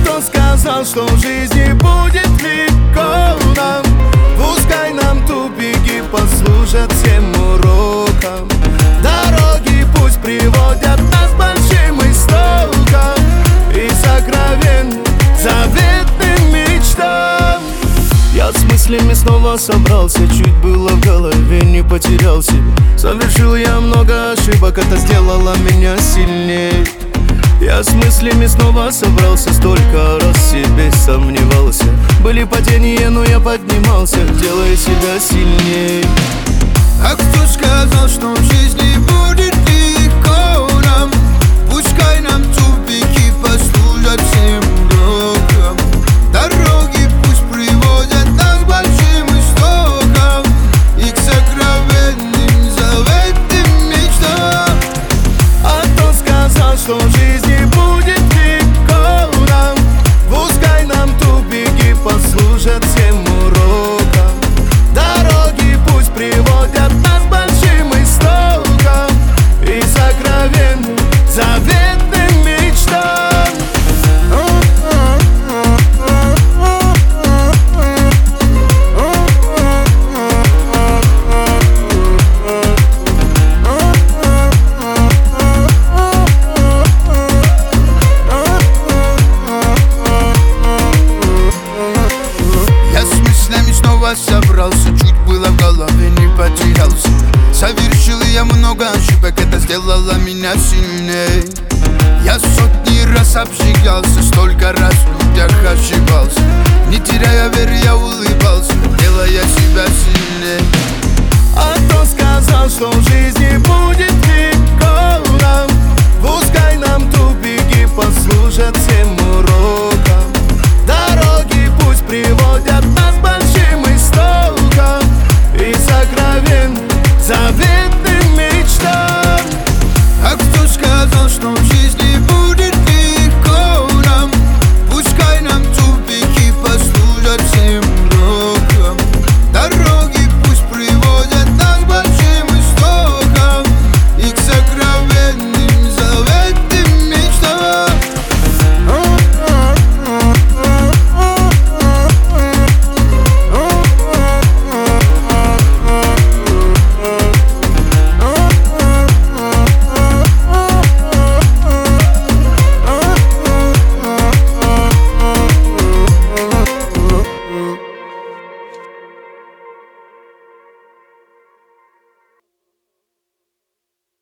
кто сказал, что в жизни будет легко нам? Пускай нам тупики послужат всем уроком. Дороги пусть приводят нас к большим истокам и сокровенным заветным мечтам. Я с мыслями снова собрался, чуть было в голове не потерял себя. Совершил я много ошибок, это сделало меня сильнее. Я с мыслями снова собрался, столько раз в себе сомневался. Были падения, но я поднимался, делая себя сильнее. А кто сказал, что в жизни будет легко нам? Пускай нам тупики послужат всем уроком. Дороги пусть приводят нас к большим истокам и к сокровенным заветным мечтам. А кто сказал, что в жизни будет легко нам? Пускай нам тупики послужат всем уроком. Дороги пусть приводят нас к большим истокам и сокровенным заветным мечтам. Собрался, чуть было в голове не потерялся. Совершил я много ошибок, это сделало меня сильнее. Я сотни раз обжигался, столько раз в людях ошибался. Не теряя веры, я улыбался, делая себя сильнее. А кто сказал, что в жизни будет легко нам? Пускай нам тупики послужат